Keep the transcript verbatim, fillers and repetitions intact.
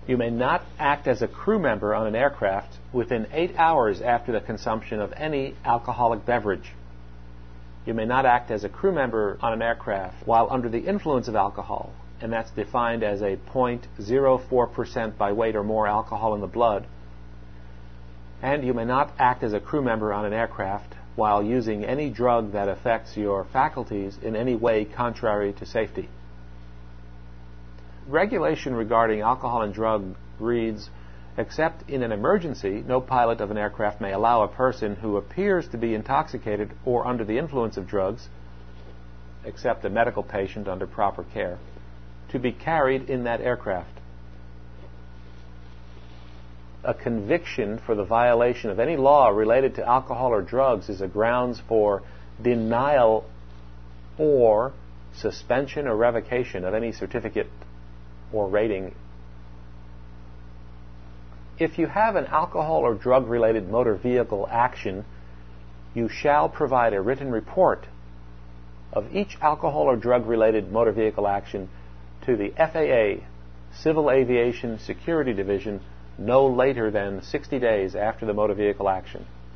You may not act as a crew member on an aircraft within eight hours after the consumption of any alcoholic beverage. You may not act as a crew member on an aircraft while under the influence of alcohol, and that's defined as a zero point zero four percent by weight or more alcohol in the blood. And you may not act as a crew member on an aircraft while using any drug that affects your faculties in any way contrary to safety. Regulation regarding alcohol and drug reads, except in an emergency, no pilot of an aircraft may allow a person who appears to be intoxicated or under the influence of drugs, except a medical patient under proper care, to be carried in that aircraft. A conviction for the violation of any law related to alcohol or drugs is a grounds for denial or suspension or revocation of any certificate or rating. If you have an alcohol or drug-related motor vehicle action, you shall provide a written report of each alcohol or drug-related motor vehicle action to the F A A Civil Aviation Security Division no later than sixty days after the motor vehicle action.